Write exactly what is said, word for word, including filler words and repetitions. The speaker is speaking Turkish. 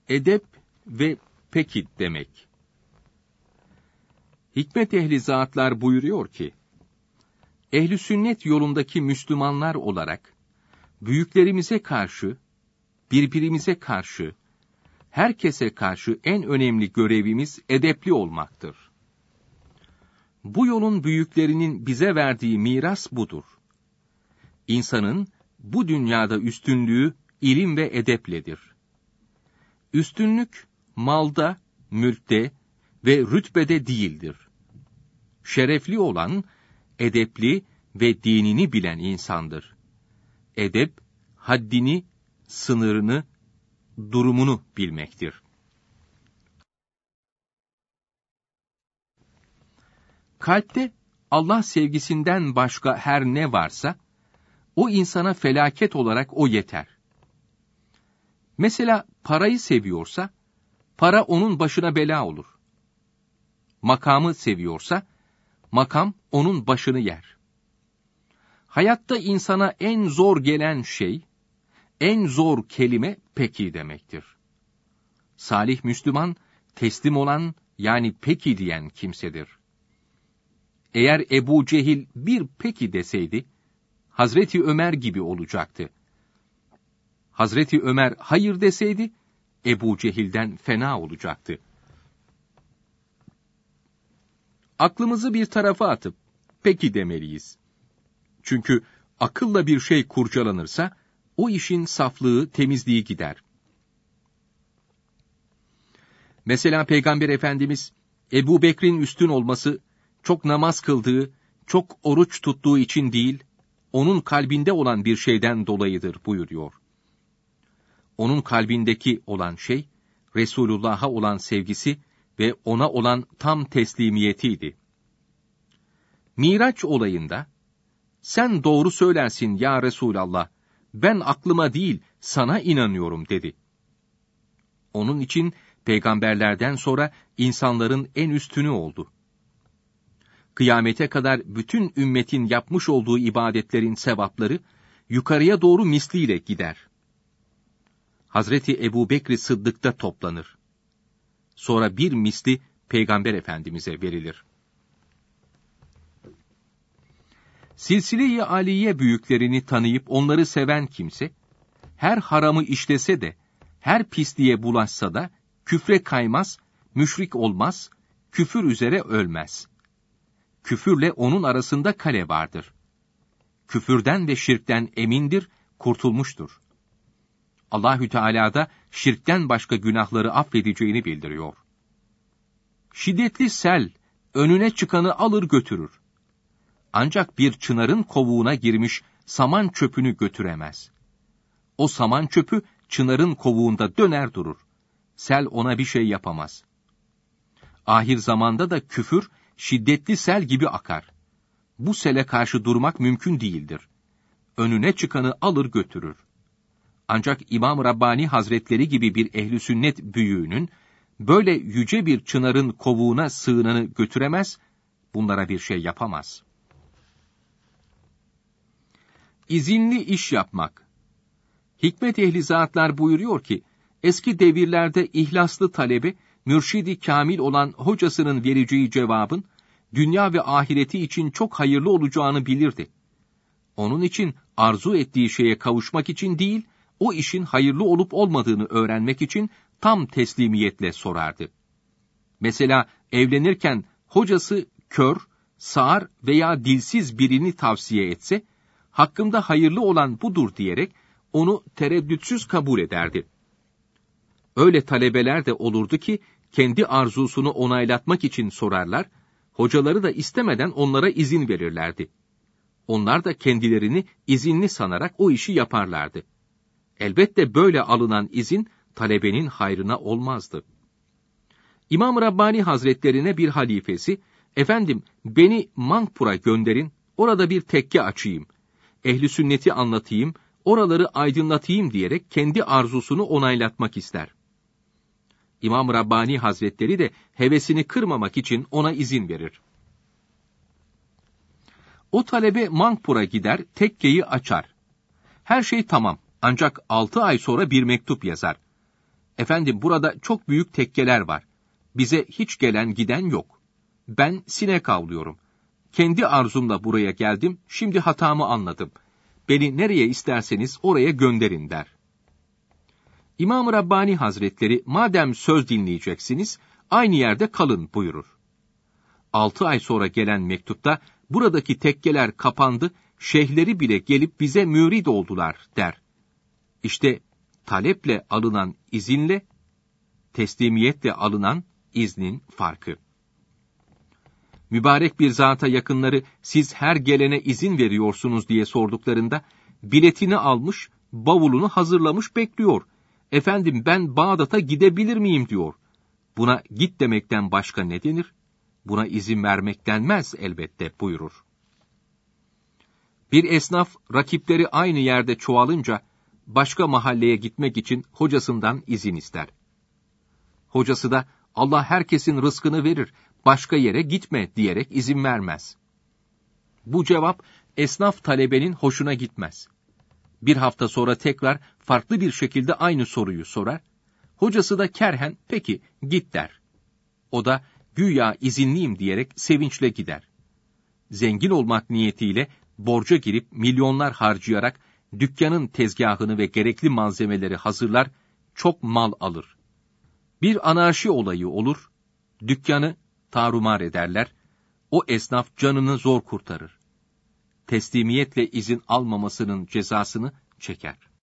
Edep ve peki demek. Hikmet ehli zatlar buyuruyor ki, ehl-i sünnet yolundaki Müslümanlar olarak, büyüklerimize karşı, birbirimize karşı, herkese karşı en önemli görevimiz edepli olmaktır. Bu yolun büyüklerinin bize verdiği miras budur. İnsanın bu dünyada üstünlüğü ilim ve edepledir. Üstünlük malda, mülkte ve rütbede değildir. Şerefli olan, edepli ve dinini bilen insandır. Edep, haddini, sınırını, durumunu bilmektir. Kalpte Allah sevgisinden başka her ne varsa, o insana felaket olarak o yeter. Mesela parayı seviyorsa, para onun başına bela olur. Makamı seviyorsa, makam onun başını yer. Hayatta insana en zor gelen şey, en zor kelime peki demektir. Salih Müslüman, teslim olan, yani peki diyen kimsedir. Eğer Ebu Cehil bir peki deseydi, Hazreti Ömer gibi olacaktı. Hazreti Ömer hayır deseydi, Ebu Cehil'den fena olacaktı. Aklımızı bir tarafa atıp, peki demeliyiz. Çünkü akılla bir şey kurcalanırsa, o işin saflığı, temizliği gider. Mesela Peygamber Efendimiz, Ebu Bekir'in üstün olması, çok namaz kıldığı, çok oruç tuttuğu için değil, onun kalbinde olan bir şeyden dolayıdır buyuruyor. Onun kalbindeki olan şey, Resulullah'a olan sevgisi ve ona olan tam teslimiyetiydi. Miraç olayında, sen doğru söylersin ya Resulallah, ben aklıma değil, sana inanıyorum dedi. Onun için, peygamberlerden sonra insanların en üstünü oldu. Kıyamete kadar bütün ümmetin yapmış olduğu ibadetlerin sevapları, yukarıya doğru misliyle gider. Hazreti Ebu Bekr Sıddık'ta toplanır. Sonra bir misli Peygamber Efendimiz'e verilir. Silsile-i Aliye büyüklerini tanıyıp onları seven kimse, her haramı işlese de, her pisliğe bulaşsa da, küfre kaymaz, müşrik olmaz, küfür üzere ölmez. Küfürle onun arasında kale vardır. Küfürden ve şirkten emindir, kurtulmuştur. Allahü Teala da şirkten başka günahları affedeceğini bildiriyor. Şiddetli sel, önüne çıkanı alır götürür. Ancak bir çınarın kovuğuna girmiş saman çöpünü götüremez. O saman çöpü çınarın kovuğunda döner durur. Sel ona bir şey yapamaz. Ahir zamanda da küfür, şiddetli sel gibi akar. Bu sele karşı durmak mümkün değildir. Önüne çıkanı alır götürür. Ancak İmam Rabbani Hazretleri gibi bir ehl-i sünnet büyüğünün, böyle yüce bir çınarın kovuğuna sığınanı götüremez, bunlara bir şey yapamaz. İzinli iş yapmak. Hikmet ehli zatlar buyuruyor ki, eski devirlerde ihlaslı talebe, mürşidi kamil olan hocasının vereceği cevabın, dünya ve ahireti için çok hayırlı olacağını bilirdi. Onun için arzu ettiği şeye kavuşmak için değil, o işin hayırlı olup olmadığını öğrenmek için tam teslimiyetle sorardı. Mesela evlenirken hocası kör, sağır veya dilsiz birini tavsiye etse, hakkımda hayırlı olan budur diyerek onu tereddütsüz kabul ederdi. Öyle talebeler de olurdu ki, kendi arzusunu onaylatmak için sorarlar, hocaları da istemeden onlara izin verirlerdi. Onlar da kendilerini izinli sanarak o işi yaparlardı. Elbette böyle alınan izin, talebenin hayrına olmazdı. İmam Rabbani Hazretlerine bir halifesi, efendim beni Mangpur'a gönderin, orada bir tekke açayım, ehli sünneti anlatayım, oraları aydınlatayım diyerek kendi arzusunu onaylatmak ister. İmam Rabbani Hazretleri de hevesini kırmamak için ona izin verir. O talebe Mangpur'a gider, tekkeyi açar. Her şey tamam, ancak altı ay sonra bir mektup yazar. Efendim burada çok büyük tekkeler var. Bize hiç gelen giden yok. Ben sinek avlıyorum. Kendi arzumla buraya geldim, şimdi hatamı anladım. Beni nereye isterseniz oraya gönderin der. İmam-ı Rabbani Hazretleri, madem söz dinleyeceksiniz, aynı yerde kalın buyurur. Altı ay sonra gelen mektupta, buradaki tekkeler kapandı, şeyhleri bile gelip bize mürid oldular der. İşte taleple alınan izinle, teslimiyetle alınan iznin farkı. Mübarek bir zata yakınları, siz her gelene izin veriyorsunuz diye sorduklarında, biletini almış, bavulunu hazırlamış bekliyor. Efendim ben Bağdat'a gidebilir miyim diyor. Buna git demekten başka ne denir? Buna izin vermek denmez elbette buyurur. Bir esnaf rakipleri aynı yerde çoğalınca başka mahalleye gitmek için hocasından izin ister. Hocası da Allah herkesin rızkını verir, başka yere gitme diyerek izin vermez. Bu cevap esnaf talebenin hoşuna gitmez. Bir hafta sonra tekrar farklı bir şekilde aynı soruyu sorar. Hocası da kerhen peki git der. O da güya izinliyim diyerek sevinçle gider. Zengin olmak niyetiyle borca girip milyonlar harcayarak dükkanın tezgahını ve gerekli malzemeleri hazırlar, çok mal alır. Bir anarşi olayı olur, dükkanı tarumar ederler, o esnaf canını zor kurtarır. Teslimiyetle izin almamasının cezasını çeker.